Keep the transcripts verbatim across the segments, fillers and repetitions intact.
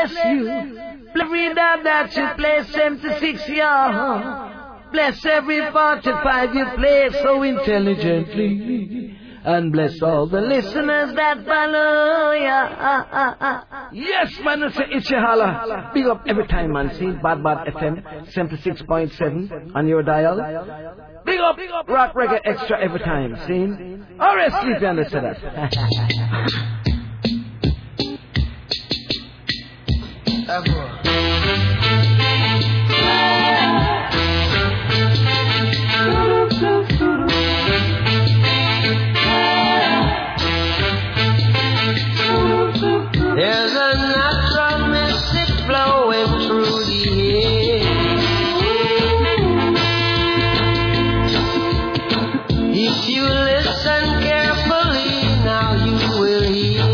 bless you. Every dub that you play, seventy-six, yeah. Bless every forty-five you play so intelligently. And bless all the listeners that follow ya. Yes, man, it's a Ichihala. Big up every time, man. See, Bad Bad F M, seventy-six point seven on your dial. Big up, big up, Rock Reggae Extra every time. See? Or else sleep you understand that. There's a natural mystic flowing through the air. If you listen carefully, now you will hear.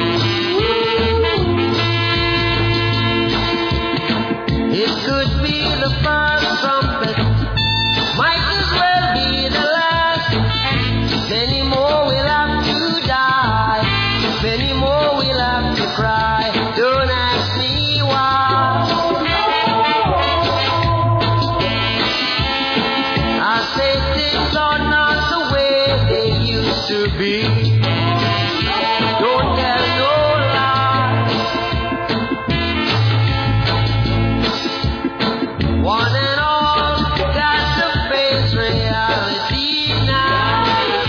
It could be the first trumpet, might as well be the last. Many more will have to die, many more will have to cry. Don't ask me why. I say things are not the way they used to be. Don't tell no lies. One and all got to face reality now.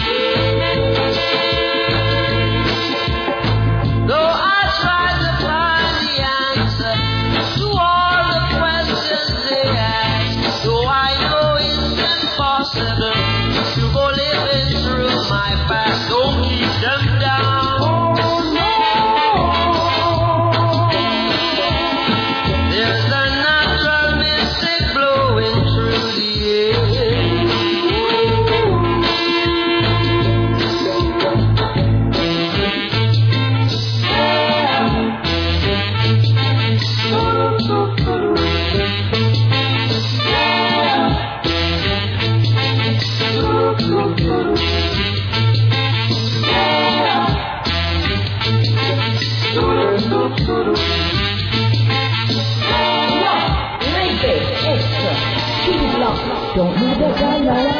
Though I try to find the answer to all the questions they ask, though I know it's impossible to go living through my past, don't keep them down. There's a natural mystic blowing through the air. Don't move the dial.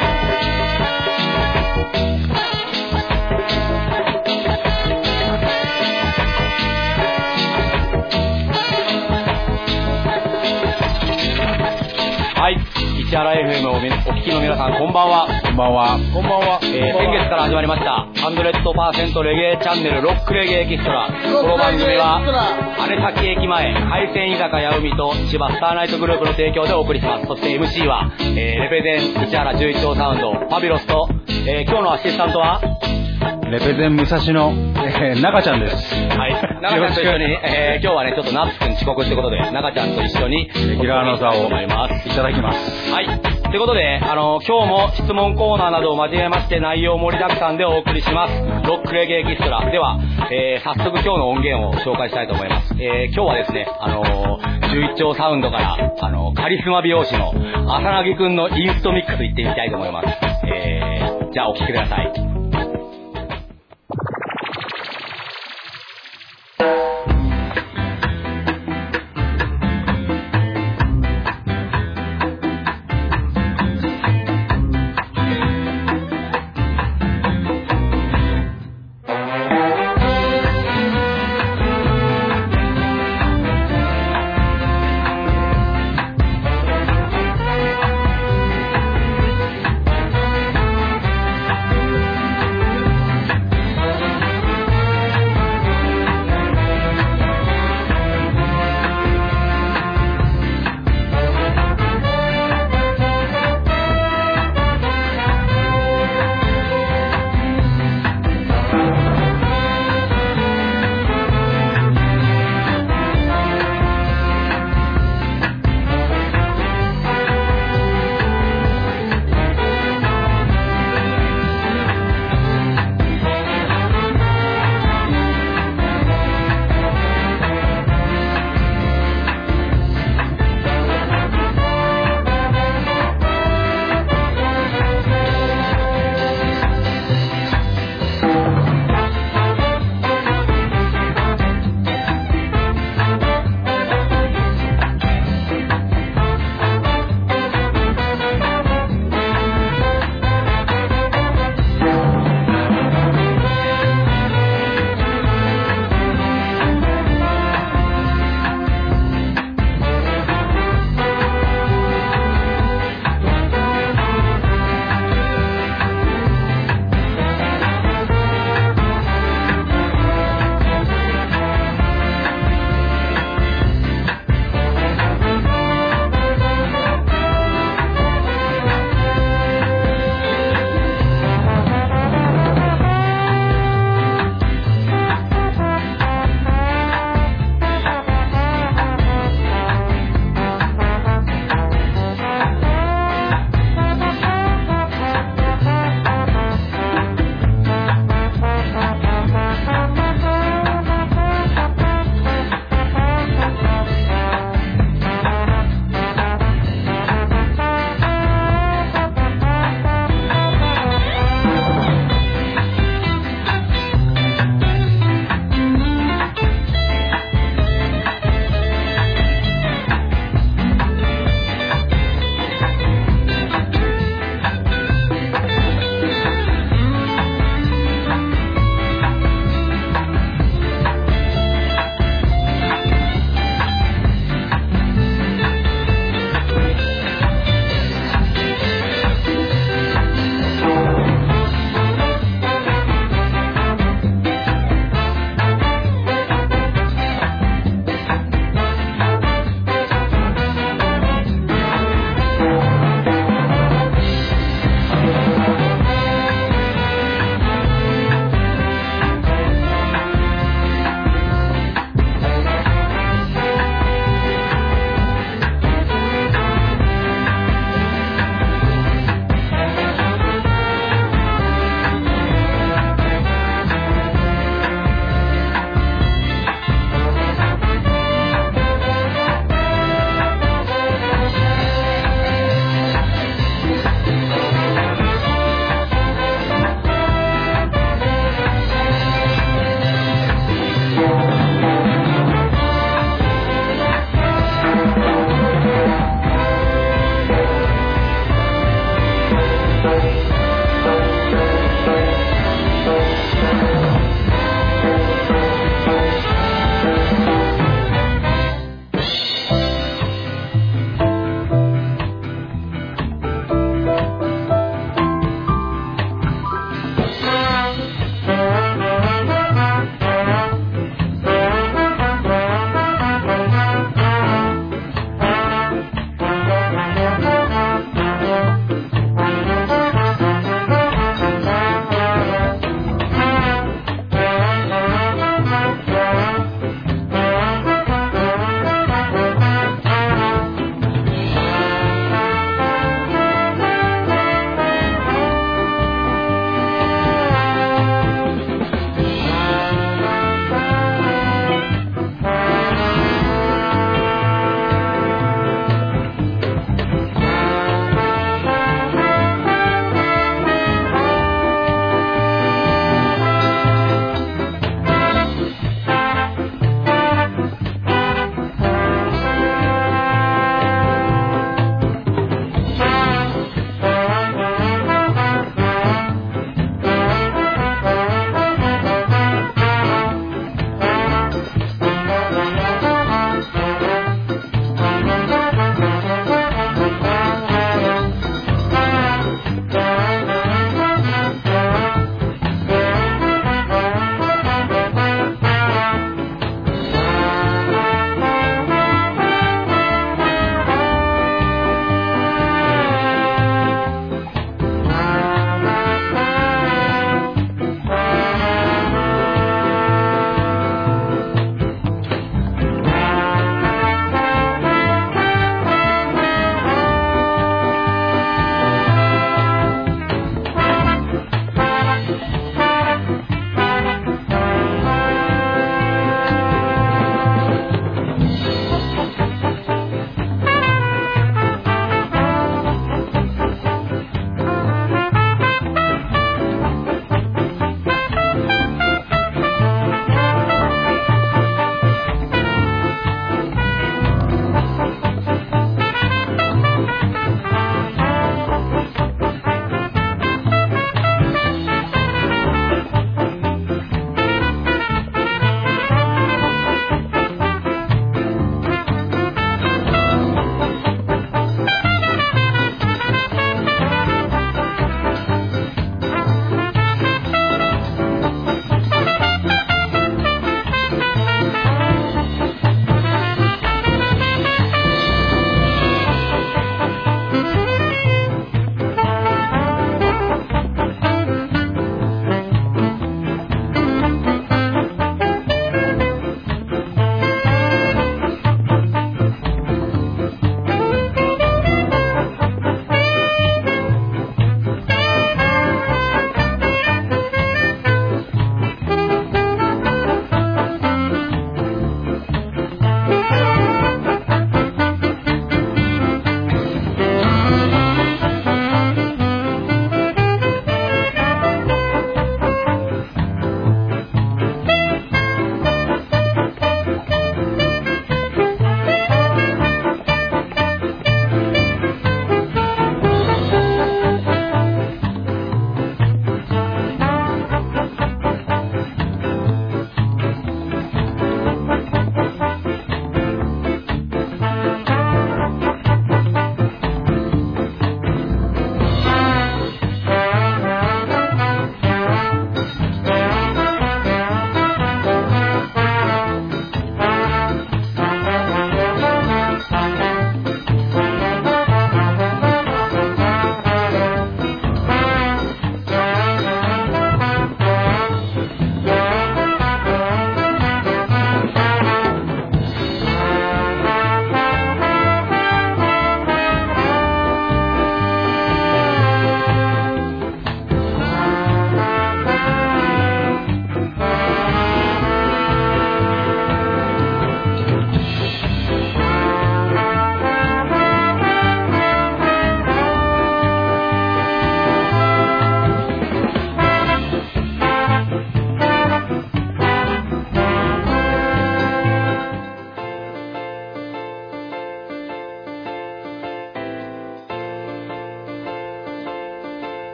はい、石原 エフエム をお聞きの皆さん、こんばんは。こんばんは。こんばんは。えー、先月から始まりました、ハンドレッドパーセントレゲエチャンネルロックレゲエエキストラ。この番組は、姉崎駅前、海鮮居酒屋海と千葉スターナイトグループの提供でお送りします。そして エムシー は、えー、レペゼン、石原十一丁サウンド、ファビュロスと、えー、今日のアシスタントは、 レペゼン武蔵野、えー、中ちゃんです。 はい。中ちゃんと一緒に、えー、今日はね、ちょっとナッツくん遅刻ってことで、中ちゃんと一緒に、 レギュラーの座を思います。 いただきます。 はい。ということで、あの、今日も質問コーナーなどを交えまして内容盛りだくさんでお送りします。ロックレゲエエキストラ。では、えー、早速今日の音源を紹介したいと思います。えー、今日はですね、あのー、十一丁サウンドから、あのー、カリスマ美容師の浅薙くんのインストミックス行ってみたいと思います。えー、じゃあお聴きください。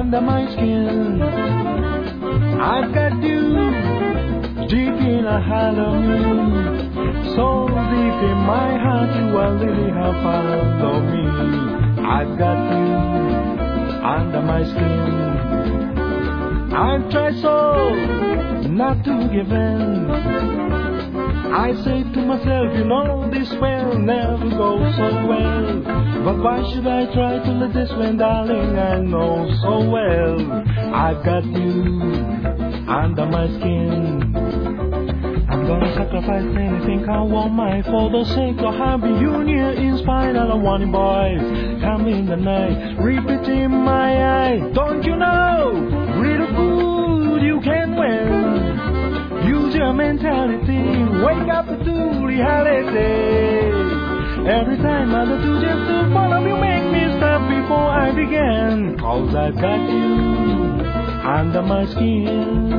under my skin. I've got you deep in a hollow me. So deep in my heart, you are really have found of me. I've got you under my skin. I've tried so not to give in. I say to myself, you know this will never go so well. But why should I try to let this win, darling? I know so well I've got you under my skin. I'm gonna sacrifice anything I want my for the sake of happy union. In spite of the warning boys come in the night, repeat in my eye. Don't you know, real good you can win. Use your mentality, wake up to reality. Every time I do just to follow you, make me stop before I begin. Cause I've got you under my skin.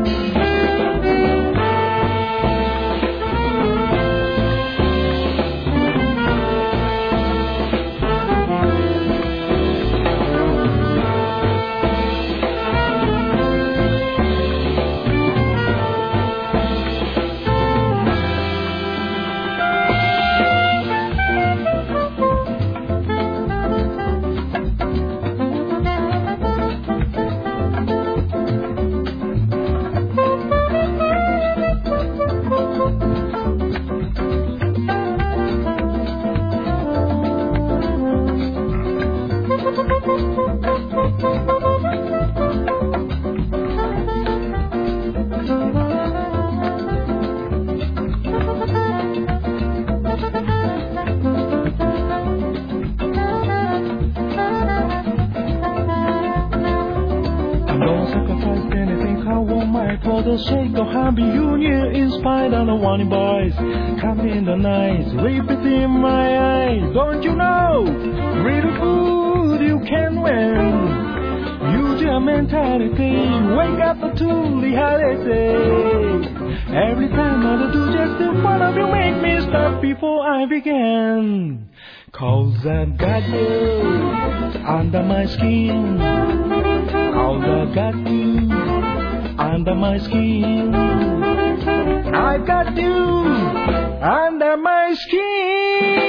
For the sake of happy union, in spite of the warning boys come in the night, repeat in my eye. Don't you know, real good you can win. Use your mentality, wake up to reality. Every time I do just in front of you, make me stop before I begin. Cause I've got you under my skin. Cause I've got you under my skin. I got you under my skin.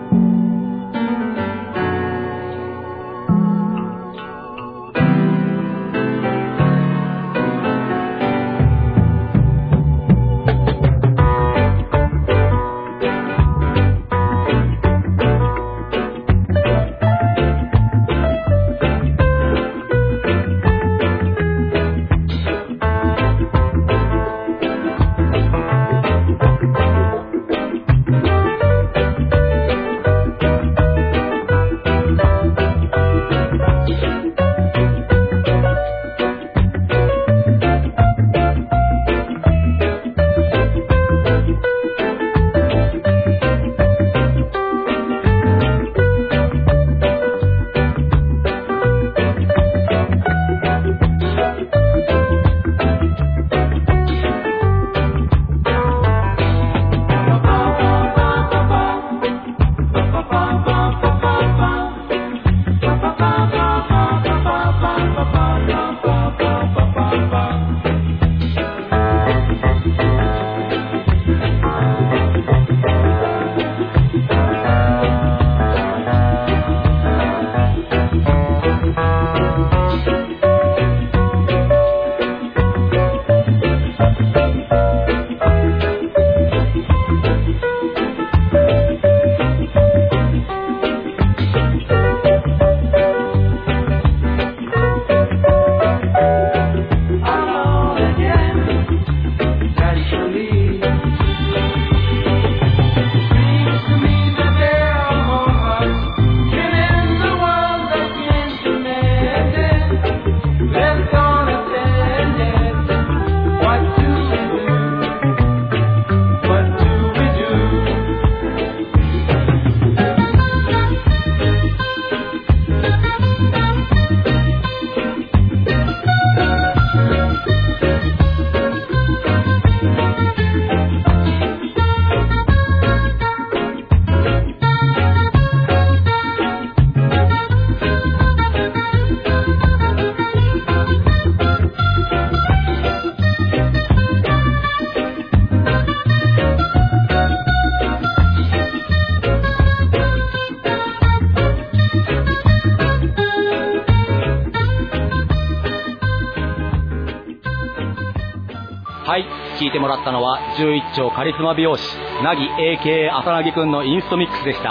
はい、聞いてもらったのはじゅういっ丁カリスマ美容師なぎ エーケー 浅なぎくんのインストミックスでした。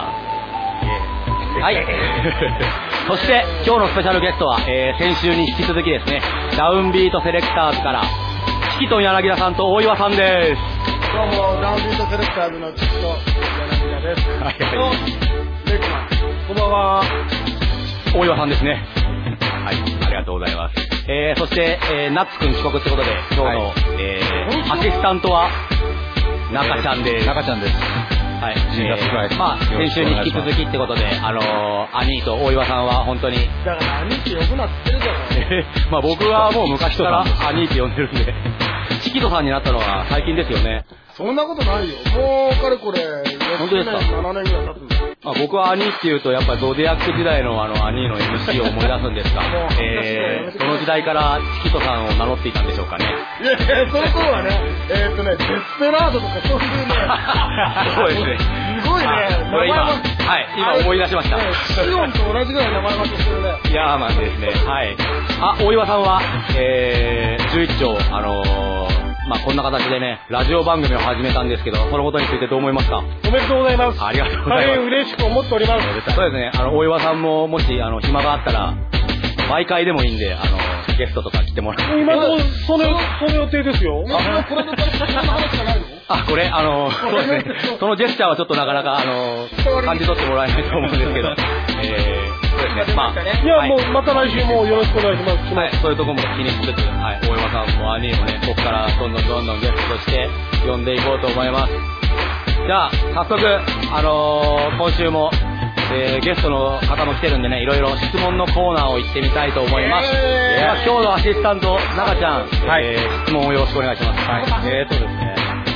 はいそして今日のスペシャルゲストは、えー、先週に引き続きですね、ダウンビートセレクターズからチキトン柳田さんと大岩さんです。 どうもダウンビートセレクターズのチキトン柳田です。はいはい、レイクマンこんばんは。 大岩さんですね。はい、ありがとうございます。えー、そして、えー、ナッツくん遅刻ってことで今日の、はい、えー、アシスタントは中ちゃんです。 中ちゃんです。 はい、えー、まあ先週に引き続きってことで、あのー、兄と大岩さんは本当にだから兄って呼ぶなって言ってるじゃないまあ僕はもう昔から兄って呼んでるんでチキトさんになったのは最近ですよね。 そんなことないよ。もうかれこれ本当ですか。 ななねんぐらい経つんだよ。 あ、僕は兄っていうとやっぱりゾディアック時代のあの兄の エムシー を思い出すんですがえー、その時代からチキトさんを名乗っていたんでしょうかね。 いやいや、その頃はね、えー、っとねデスペラードとかそういうねそうですね、 すごいね、 これ今、はい、今思い出しました。 シオンと同じぐらい名前負けしてるね。 いやーまあですね、はい。あ、大岩さんは、えー、じゅういっ丁、あのー、まあこんな形でね、ラジオ番組を始めたんですけど、そのことについてどう思いますか？ おめでとうございます。 ありがとうございます。 大変嬉しく思っております。 そうですね、あの、大岩さんももし、あの、暇があったら、毎回でもいいんで、あの、ゲストとか来てもらって。 今の、その、その予定ですよ。あ、これの話じゃないの？ あ、これ、あの、そうですね。そのジェスチャーはちょっとなかなか、あの、感じ取ってもらえないと思うんですけど、えー、そうですね。まあ、 いや、もう、また来週もよろしくお願いします。 はい、そういうところも気にしつつ、はい、大山さんも兄もね、ここからどんどんどんどんゲストとして呼んでいこうと思います。じゃあ、早速、あのー、今週も、えー、ゲストの方も来てるんでね、いろいろ質問のコーナーを行ってみたいと思います。えー、では今日のアシスタント、中ちゃん、はい、えー、質問をよろしくお願いします。はい、えーとですね、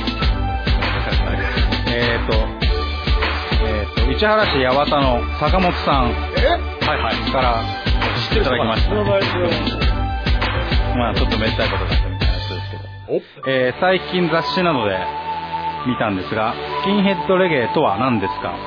えーと、えーと、市原市八幡の坂本さん、 えはいはい、から知っていただきました。まあちょっとめったいことだったみたいな人ですけど、えー、最近雑誌などで見たんですが、スキンヘッドレゲエとは何ですか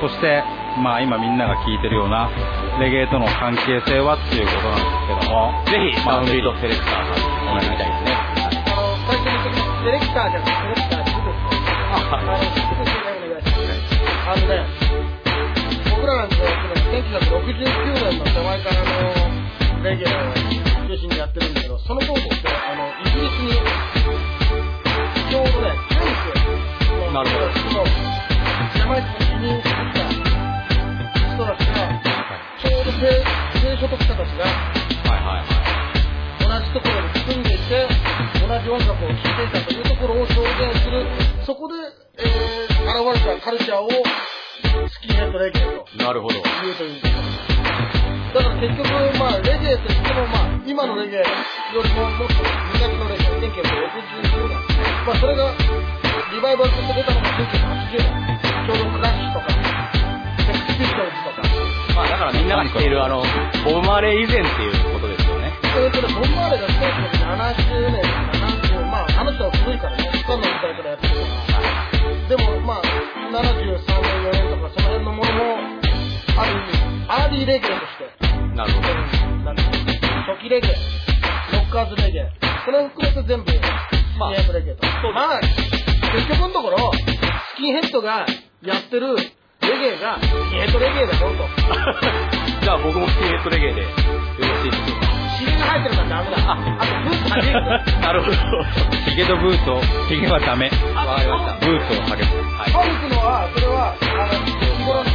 そしてまあ今みんなが聞いてるようなレゲエとの関係性はっていうことなんですけども、 ぜひダウンビートセレクターさんお願いしたいですね。 あの最初にセレクターじゃなくてセレクターって言うんですよ。あ、はい。あのね、僕らなんてせんきゅうひゃくろくじゅうきゅうねんの手前からのレゲエを中心にやってるんだけど、その当時ってあのイギリスにちょうどね、フェイスの人たちとジャマイカに移民してきた人たちがちょうど低所得者たちが同じところに住んでいて同じ音楽を聴いていたというところを表現する、そこで、えー、現れたカルチャーをスキンヘッドレゲエとなるほど言うというんですよ。だから結局、まあ、レゲエといっても、まあ、今のレゲエよりももっと昔のレゲエ、せんきゅうひゃくろくじゅうきゅうねん、まあ、それがリバイバルとして出たのがせんきゅうひゃくはちじゅうねん、ちょうどクラッシュとかセックスピストルズとか、 まあだからみんなが知っているあのボブ・マーレー以前っていうことですよね。 それからボブ・マーレーがせんきゅうひゃくななじゅうねん、ななじゅう、まああの人は古いからね、他の時代からやってるから、でもまあななじゅうさんねんよねんとかその辺のものもある意味アーリーレゲエとして、 なるほど、 なん初期レゲエ、ロッカーズレゲエ、それを含めて全部スキンヘッドレゲエと、まあ結局のところスキンヘッドがやってるレゲエがスキンヘッドレゲエだろうとじゃあ僕もスキンヘッドレゲエでよろしいでしょうか。 ヒゲが生えてるからダメだ。あ、あとブーツ履けるなるほど。 ヒゲとブーツを、ヒゲはダメ。 わかりました。 ブーツを履ける。 はい。パンクのは、それは、あの、日頃の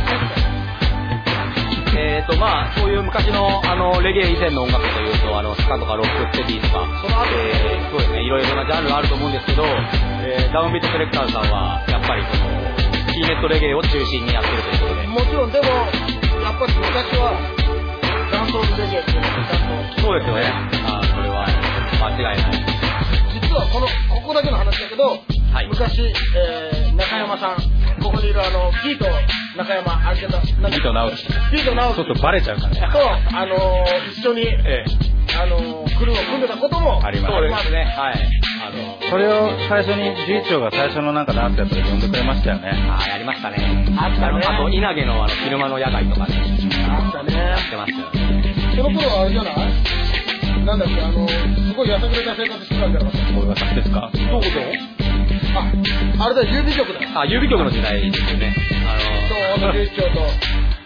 えーとまあそういう昔のあのレゲエ以前の音楽というとあのスカとかロックステディとか、 その後、 えー、そうですね、いろいろなジャンルがあると思うんですけど、えー、ダウンビートセレクターさんはやっぱりそのスキンヘッドレゲエを中心にやってるということで、 もちろんでもやっぱり昔はダンソールレゲエっていうのがちゃんと、 そうですよね。あそれは間違いない。 実はこのここだけの話だけど、はい、昔、えー、中山さん、ここにいるあのピート中山、あれだ、ピート直樹、 ピート直樹、 ちょっとバレちゃうからね。 そう、あのー、一緒に、ええ、あのー、クルーを組んでたこともあります。 そうですね。はい。あのそれを最初に次長が最初のなんかダンスやったら呼んでくれましたよね。 ああ、やりましたね。あったね。あと稲毛のあの昼間の野外とかね。 あったね。 やってましたよね。 その頃はあれじゃない？なんだっけ、あのー、すごいやさぐれた生活してたんじゃなかった？ これ私ですか？ どういうこと？あ、あれだ、郵便局だよ。 あ、郵便局の時代ですよね。 あの、そう、あの十一丁と。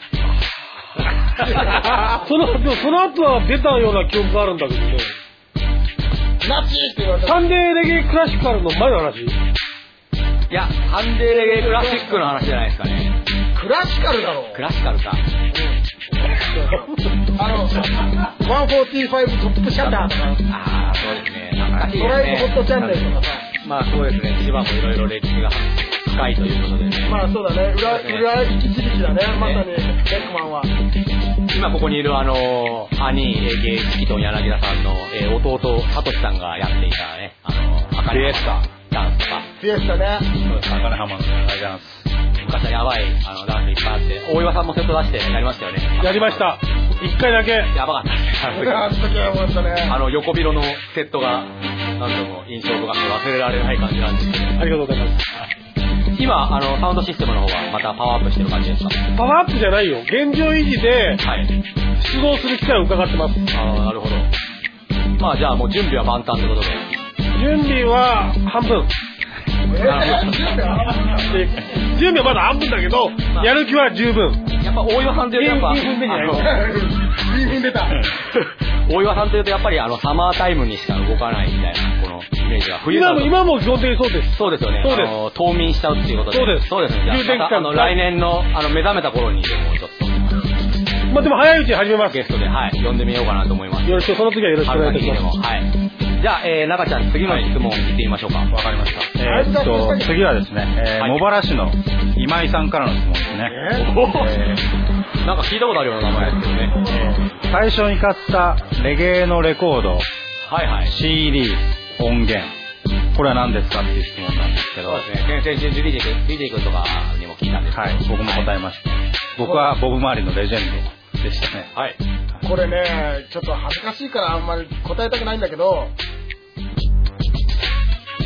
その、でもその後は出たような記憶があるんだけどね。 ナチって言われた。 サンデーレゲエクラシカルの前の話？ いや、サンデーレゲエクラシックの話じゃないですかね。 クラシカルだろ。 クラシカルか。 あの、ひゃくよんじゅうごトップシャッターとか。 ああ、そうですね。懐かしいですね。 ドライブホットチャンネルとかさ。 まあそうですね。千葉もいろいろ歴史が深いということでね。 まあそうだね。裏、裏一日だね。まさに、レックマンは。 今ここにいるあの、兄、芸式と柳田さんの、えー、弟、サトシさんがやっていたね、あの、アカネスタダンスとか。 フィエスタね。 そうです。赤根浜の野外ダンス。 昔はやばいあのダンスいっぱいあって、大岩さんもセット出してやりましたよね。 やりました。一回だけ。 やばかったですね。 あの時は思ったね。 あの横広のセットが何度も印象深くて忘れられない感じなんですけど。 ありがとうございます。 今あのサウンドシステムの方はまたパワーアップしてる感じですか？ パワーアップじゃないよ。現状維持で出動する機会を伺ってます。 ああ、なるほど。まあじゃあもう準備は万端ということで。 準備は半分。準備はまだ半分だけど、まあ、やる気は十分。 やっぱ大岩さんというとやっぱにふんめじゃないにふん出た。 大岩さんというとやっぱりあのサマータイムにしか動かないみたいなこのイメージが。冬今も今も基本的にそうです。 そうですよね。 そうです。 あの冬眠しちゃうっていうことで。 そうです。 そうですね。じゃあまたあの来年のあの目覚めた頃にでもちょっと。 まあでも早いうちに始めます。 ゲストではい呼んでみようかなと思います。 よろしくその次はよろしくお願いします。 はい。じゃあ、えー、中ちゃん、次の質問を聞いてみましょうか。わ、はい、かりました。 えー、っと、次はですね、えーはい、茂原市の今井さんからの質問ですね。 えーえー、なんか聞いたことあるような名前ですけどね。 えー、最初に買ったレゲエのレコード、 はいはい、 シーディー、音源、これは何ですかっていう質問なんですけど。 そうですね。先々週、ディージェー ディージェー 君とかにも聞いたんですけど。 はい、僕も答えました。はい、僕はボブ周りのレジェンドでしたね。 はい。 これね、ちょっと恥ずかしいからあんまり答えたくないんだけど、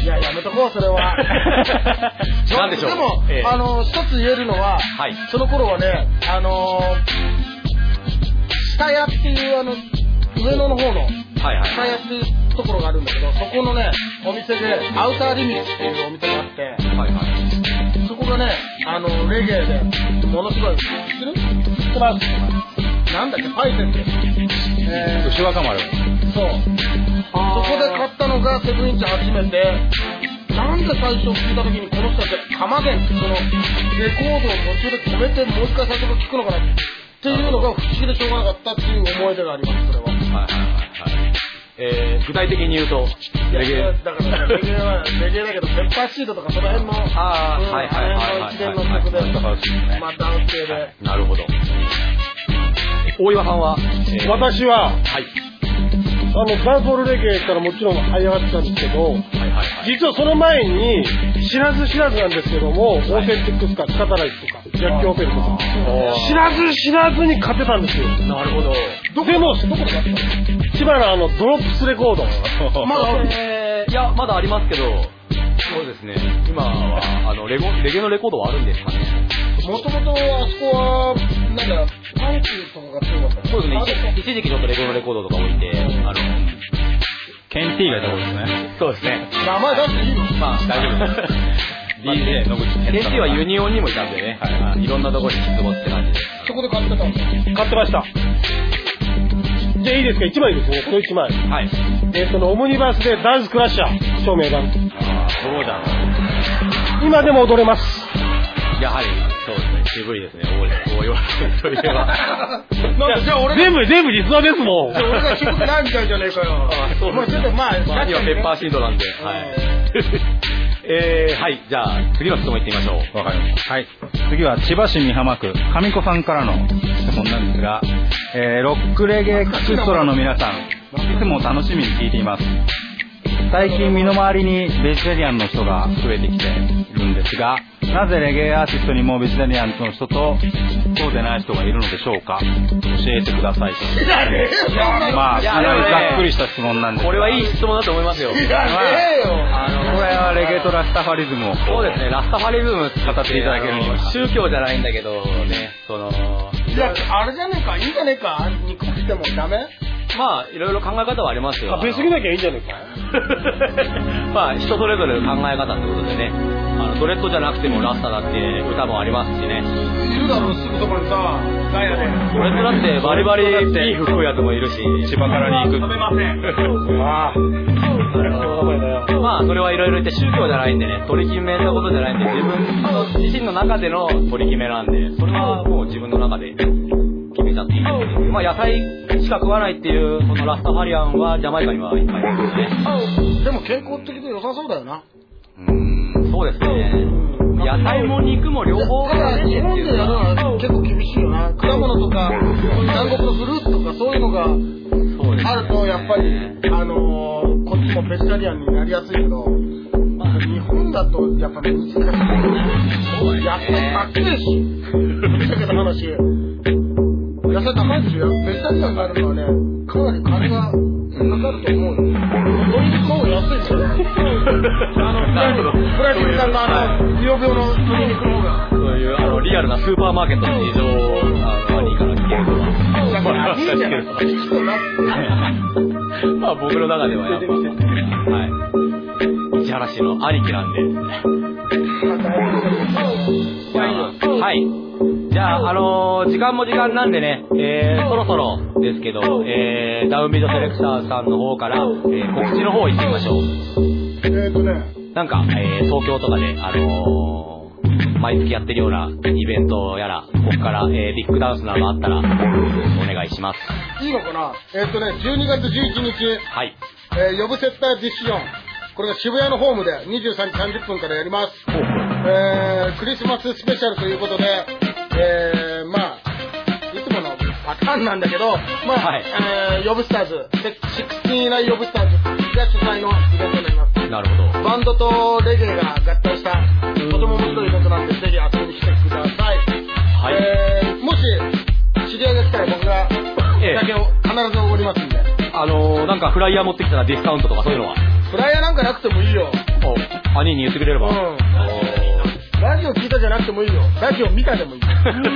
いや、やめとこう、それは。 なんでしょう。 でも、 えー、 あの、一つ言えるのは、 はい、 その頃はね、あのー、下屋っていう、あの、上野の方の、 はいはい、 下屋っていうところがあるんだけど、そこのね、お店で、アウターリミッツっていうお店があって、はいはい、そこがね、あの、レゲエで、ものすごい、知ってる？知ってます。なんだっけ、パイセンって。 えー、牛若丸。 そう。そこで買ったのがセブンインチ初めて、なんで最初聞いた時にこの人たち、カマゲンってその、レコードを途中で止めてもう一回最初から聞くのかなっていうのが不思議でしょうがなかったっていう思い出があります、それは。はいはいはいはい。 えー、具体的に言うと、 レゲエ。だから、ね、レゲエは、レゲエだけど、ペッパーシードとかその辺の、 ああ、うん、はいはいはいはい。 一連の曲で、まあ、ダウン系で。 なるほど。大岩さんは、 えー、私は、 はい。 あの、ダンスホールレゲエからもちろん這い上がってたんですけど、はいはいはい、実はその前に、知らず知らずなんですけども、はい、オーセンティックスカ、スカタライズとか、ジャッキーオペルとか、知らず知らずに買ってたんですよ。 なるほど。 でも、どこで買ったの？千葉のあの、ドロップスレコード。 まだ、えー、いや、まだありますけど、そうですね、今は、あの、レゴ、レゲのレコードはあるんですかね。 もともとあそこは、なんだ、パンクとかが強かった。 そうですね、一時期ちょっとレゴのレコードとか置いて、あの、 ケンティーがいたことですね。 そうですね。 名前出していいの？ まあ、大丈夫です。ディージェー 野口健太郎。ケンティーはユニオンにもいたんでね、はい、いろんなところに出没って感じで。 そこで買ってたんですか？ 買ってました。じゃあいいですか、いちまいですね、このいちまい。 はい。 えっとの、オムニバースでダンスクラッシャー、照明版。 ああ、そうだ。 今でも踊れます。 やはり、そうですね、渋いですね、大岩さんといえば。 なんじゃあ俺全部、全部実話ですもん。 じゃあ俺が渋くないみたいじゃねえかよ。 ああ、そうですね。 ちょっとまあ、 まあ、にはペッパーシードなんで、はい。えー、はい、じゃあ、次の質問いってみましょう。 わかりました。はい。次は、千葉市美浜区、上子さんからの質問なんですが、えー、ロックレゲエクストラの皆さん、いつも楽しみに聞いています。最近身の回りにベジタリアンの人が増えてきているんですが、なぜレゲエアーティストにもベジタリアンの人とそうでない人がいるのでしょうか？教えてください。まあ、かなりざっくりした質問なんですが、 これはいい質問だと思いますよ。 いやねえよ。 あの、これはレゲエとラスタファリズムをそうですね、ラスタファリズム語っていただけるには宗教じゃないんだけどね、そのいや、あれじゃねえか、いいんじゃねえか、肉食ってもダメ？ まあ、いろいろ考え方はありますよ。 食べ過ぎなきゃいいんじゃねえか。 まあ、人それぞれの考え方ってことでね、あのドレッドじゃなくてもラスタだって歌もありますしね。 いるだろう、すぐそこにさ、ガヤで。 ドレッドだってバリバリビーフ食うやつもいるし、 千葉からに行く。 食べません。 ああ。 まあ、それはいろいろ言って宗教じゃないんでね、取り決めたことじゃないんで、自分の自身の中での取り決めなんで、それはもう自分の中で決めちゃっていいんですけど、まあ、野菜しか食わないっていうそのラスタファリアンはジャマイカにはいっぱいいるんですね。 でも健康的で良さそうだよな。 うーん、そうですね。野菜も肉も両方ただ日本でやるのは結構厳しいよな。果物とか南国のフルーツとかそういうのがあるとやっぱりあのー、こっちもベジタリアンになりやすいけど、まあ、日本だとやっぱ難しい。そうやっぱり高いし。だけど話。野菜高いですよ。ベジタリアンになるのはね、かなり金がかかると思うよ。鶏肉の方が安いですよ。あの、ブラジル産のあの、ビヨビヨの鶏肉の方が。 そういうあのリアルなスーパーマーケットの事情あのいいから聞けるとは。 だからいいじゃないですか。聞くとな。 まあ僕の中ではやっぱ、はい。市原市の兄貴なんで。はい。じゃあ、あのー、時間も時間なんでね、えー、そろそろですけど、えー、ダウンビートセレクターさんの方から、えー、告知の方行ってみましょう。 えーとね、 なんか、えー、東京とかで、あのー、毎月やってるようなイベントやら、ここから、えー、ビッグダンスなどあったら、お願いします。 いいのかな？えーとね、じゅうにがつじゅういちにち、 はい。 えー、呼ぶセッターディッション。これが渋谷のホームでにじゅうさんじさんじゅっぷんからやります。えー、クリスマススペシャルということで、えー、まあ、いつものパターンなんだけど、まあ、はい、えー、ヨブスターズ、じゅうろくヨブスターズが主催のイベントになります。 なるほど。 バンドとレゲエが合体した、とても面白いイベントなんで、ぜひ遊びに来てください。はい。えー、もし、知り合いが来たら僕が、だけを必ずおごりますんで。 あのー、なんかフライヤー持ってきたらディスカウントとかそういうのはフライヤーなんかなくてもいいよ。 お、兄に言ってくれれば。 うん。ラジオ聞いたじゃなくてもいいよ。ラジオ見たでもいい。意味がわ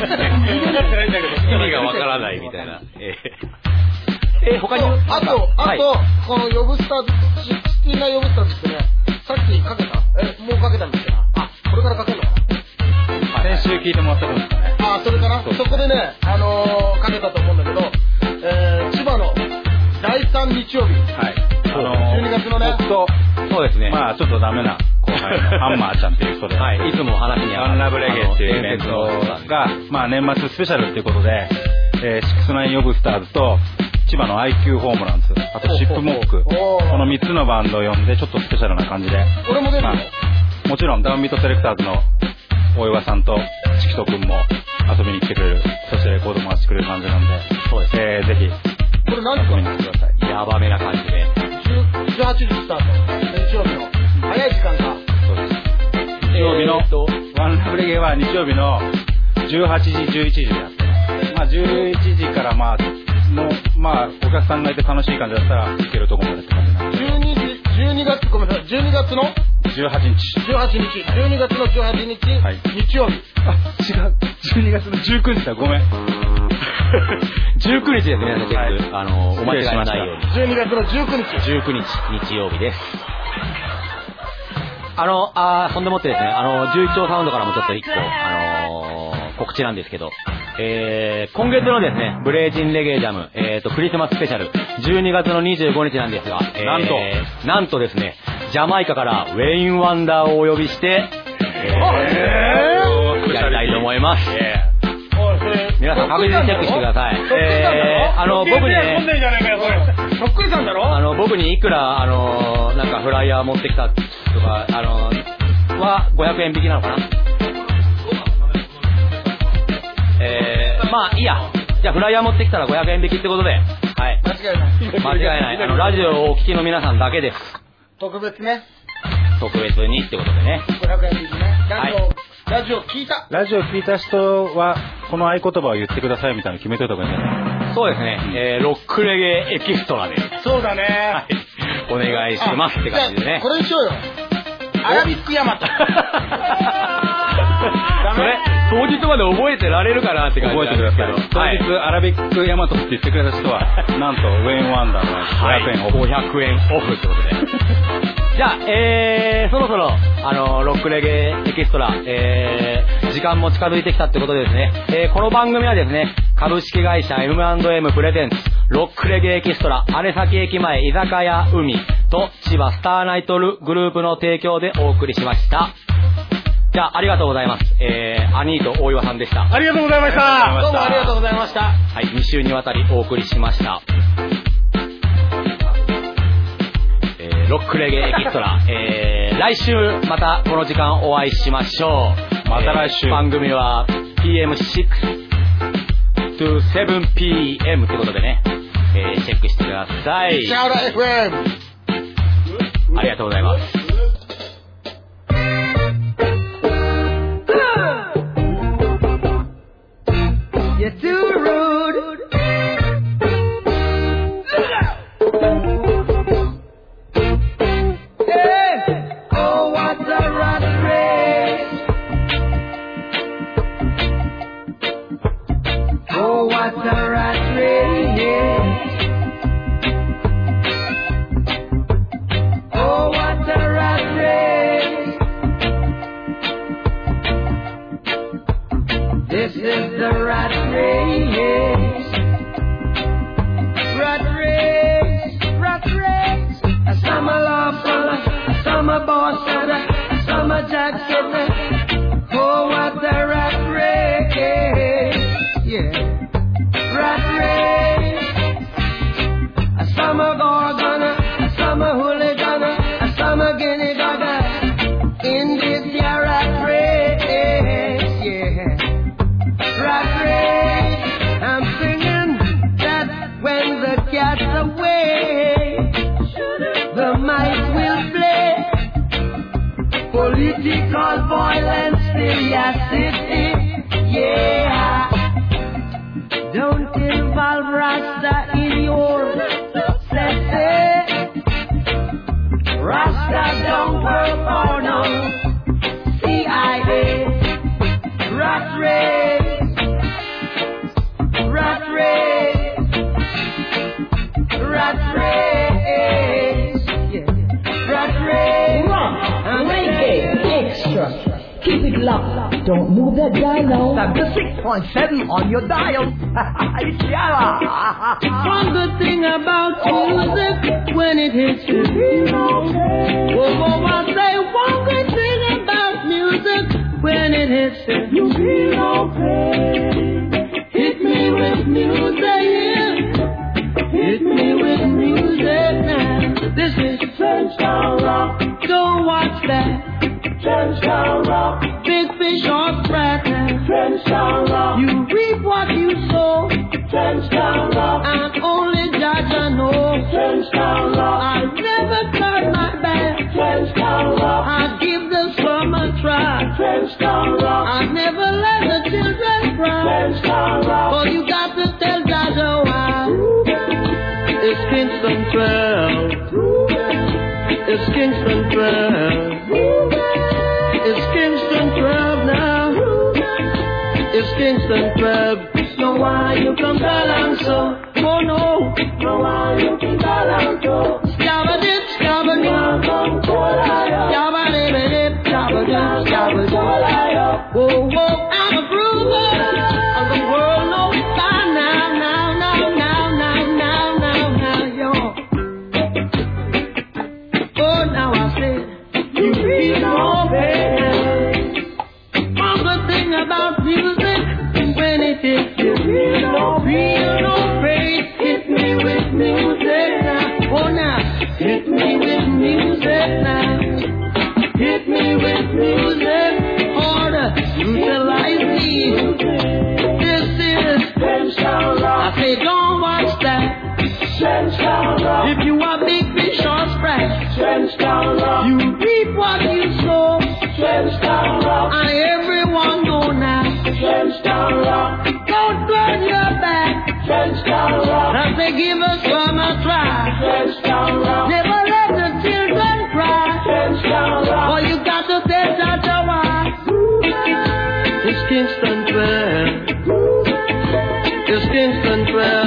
からないみたいな。えー、えー、他にあと、あと、はい、この呼ぶスターズ、シックスティーナイン呼ぶスターズってね、さっきかけたえ、もうかけたんですよ。あ、これからかけるのかな。 先週聞いてもらったことですかね。 あ、それかな。そこでね、あのー、かけたと思うんだけど、えー、千葉のだいさん日曜日。はい。あのー、じゅうにがつのね。 僕と、そうですね。まあちょっとダメな後輩のハンマーちゃんっていう人で、はい、いつも話にあるワンラブレゲエっていうイベントが、まあ年末スペシャルっていうことで、えー、シックスナイン呼ぶスターズと、千葉の アイキュー ホームランズ、あとシップモック、このみっつのバンドを呼んで、ちょっとスペシャルな感じで。 俺も出るの、まあ、もちろんダウンビートセレクターズの大岩さんとチキト君も遊びに来てくれる、そしてレコードも回してくれる感じなんで、そうです、えー、ぜひ、 これ何ですか、 遊びに来てください。 やばめな感じで。 じゅうはちじスタート、日曜日の。早い時間か。 そうです。日曜日の、えー、ワンラブレゲエは日曜日のじゅうはちじ、じゅういちじでやってます。まあじゅういちじからまあ、の、まあ、お客さんがいて楽しい感じだったら、行けるとこまでって感じなんで。 じゅうにじ、じゅうにがつ、ごめんなさい、じゅうにがつのじゅうはちにち。 じゅうはちにち。じゅうにがつのじゅうはちにち、はい、日曜日。 あ、違う。じゅうにがつのじゅうくにちだ、ごめん。 じゅうくにちですね、皆さんチェック。あの、お間違いないように。 じゅうにがつのじゅうくにち。 じゅうくにち、日曜日です。あの、あー、そんでもってですね、あの、じゅういち丁サウンドからもちょっと一個、あのー、告知なんですけど、えー、今月のですね、ブレイジンレゲエジャム、えーと、クリスマススペシャル、じゅうにがつのにじゅうごにちなんですが、えー、 なんと、 なんとですね、ジャマイカからウェイン・ワンダーをお呼びして、えー、やりたいと思います。えー皆さん確実にチェックしてください。えー、あの、僕にね、 そっくりさんだろあの、僕にいくら、あの、なんかフライヤー持ってきたとか、あの、はごひゃくえん引きなのかな。えー、まあ、いいや。じゃあ、フライヤー持ってきたらごひゃくえん引きってことで、はい。 間違いない。 間違いない。あの、ラジオをお聞きの皆さんだけです。 特別ね。 特別にってことでね。 ごひゃくえん引きね。はい。ラジオ聞いたラジオ聞いた人はこの合言葉を言ってくださいみたいなの決めといた方がいいんじゃない？ そうですね、えー、ロックレゲエエキストラでそうだね、 はい、お願いしますって感じでね。 これにしようよ、アラビックヤマトそれ当日まで覚えてられるかなって感じなんですけど、 当日アラビックヤマトって言ってくれた人はなんとウェイン・ワンダーのごひゃくえんオフ、 ごひゃくえんオフってことでじゃあ、えー、そろそろ、あの、ロックレゲエエキストラ、えー、時間も近づいてきたってことでですね、えー、この番組はですね、株式会社 エムアンドエム プレゼンツ、ロックレゲエエキストラ、姉崎駅前居酒屋海と千葉スターナイトルグループの提供でお送りしました。じゃあ、ありがとうございます。えー、アニーと大岩さんでした。 ありがとうございました。 どうもありがとうございました。はい、に週にわたりお送りしました。ロックレゲエエキストラ、えー、来週またこの時間お会いしましょう。 また来週、 えー、番組は ピーエムシックス to セブンピーエム ってことでね、えー、チェックしてください。 シャウラ エフエムありがとうございます。 You're too rude. This is the rat race, rat race, rat race. A summer love fella, a summer boss setter, a summer jack setter. Oh, what the rat race, yeah, rat race. A summer gorgona, a summer hooligan, a summer guinea gaga. In this year rat race, yeah. Rat race, I'm singing that when the cat's away, the mice will play political violence in your city, yeah. Don't involve Rasta in your city. Rasta don't Don't move that dial. seventy-six point seven on your dial. One good thing about music, when it hits you, whoa, whoa, I say one good thing about music, when it hits you, you feel no pain. Hit me with music, yeah. Hit me with music now. This is Trenchtown Rock. Don't watch that. Trenchtown Rock. Big fish on track now. Trenchtown Rock. You reap what you sow. Trenchtown Rock. And only Jaja knows. Trenchtown Rock. I never turn my back. Trenchtown Rock. I give the slum a try. Trenchtown Rock. I never let the children cry. Trenchtown Rock. Oh, you got to tell Jaja why. It's Kingston twelve. It's Kingston twelve. It's Kingston twelve now. It's Kingston twelve. No, why you come down so? Oh no. No, why you come down so? Scabba dip, scabba dip. Scabba dip, dip, scabba dip, scabba dip. Whoa, whoa, I'm a groover. Of the world knows by now, now, now, now, now, now, now, now, yo. Oh, now I say, you feel no pain. One good thing about music, when it hits you, feel no feel no pain. Hit me with music now. Oh, now, hit me with music now. Hit me with music. Order, utilize me. This is Trenchtown Rock. I say, don't watch that. Trenchtown Rock. If you are big fish or scratch, Trenchtown Rock. You reap what you sow. Trenchtown Rock. And everyone know now. Trenchtown Rock. Don't turn your back. Trenchtown Rock. As they give us some a try. Trenchtown Rock. Never let the children cry. Trenchtown Rock. Oh, you got to tell Jaja why. It's Kingston twelve. It's Kingston twelve.